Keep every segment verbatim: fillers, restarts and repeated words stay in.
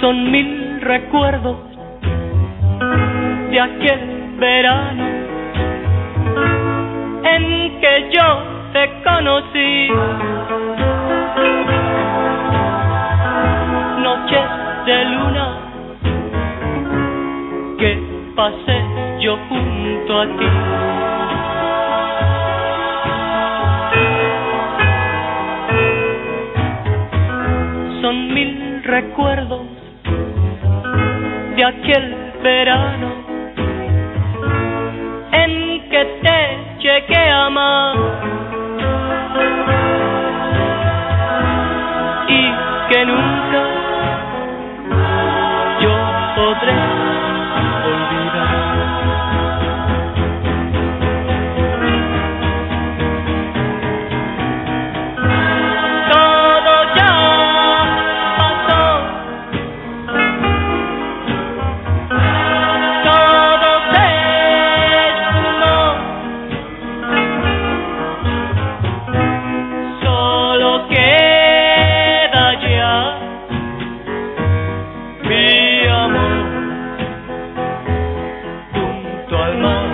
Son mil recuerdos de aquel verano en que yo te conocí. Noches de luna que pasé yo junto a ti. Son mil recuerdos de aquel verano en que te llegué a amar y que nunca yo podré olvidar. Todo ya pasó, todo se esfumó, solo queda ya mi amor junto al mar.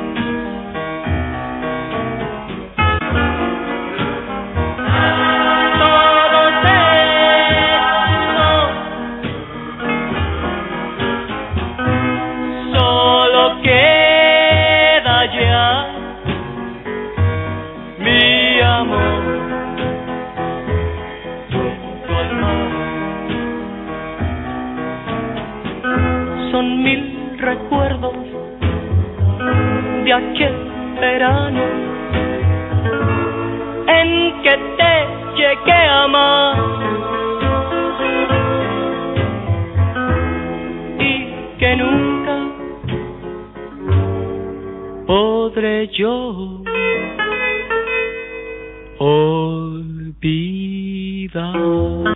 Todo se esfumó, solo queda ya mi amor junto al mar. Son mil recuerdos de aquel verano en que te llegué a amar y que nunca podré yo olvidar.